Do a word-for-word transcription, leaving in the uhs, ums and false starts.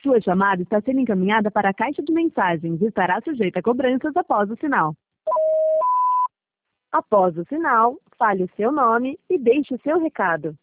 Sua chamada está sendo encaminhada para a caixa de mensagens e estará sujeita a cobranças após o sinal. Após o sinal, fale o seu nome e deixe o seu recado.